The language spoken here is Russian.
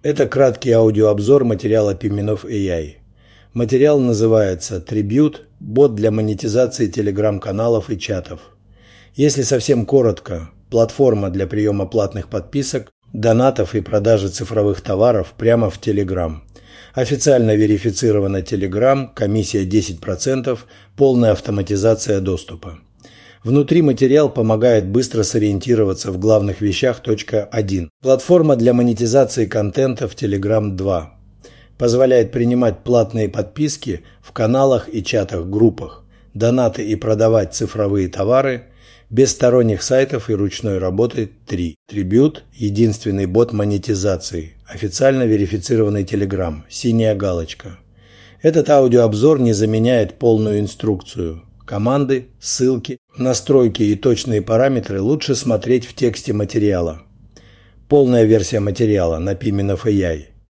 Это краткий аудиообзор материала Pimenov AI. Материал называется «Tribute. Бот для монетизации телеграм-каналов и чатов». Если совсем коротко, платформа для приема платных подписок, донатов и продажи цифровых товаров прямо в Telegram. Официально верифицирована Telegram, комиссия 10%, полная автоматизация доступа. Внутри материал помогает быстро сориентироваться в главных вещах. 1. Платформа для монетизации контента в Telegram 2. Позволяет принимать платные подписки в каналах и чатах-группах, донаты и продавать цифровые товары, без сторонних сайтов и ручной работы. 3. Tribute – единственный бот монетизации, официально верифицированный Telegram, синяя галочка. Этот аудиообзор не заменяет полную инструкцию. Команды, ссылки, настройки и точные параметры лучше смотреть в тексте материала. Полная версия материала на Pimenov AI.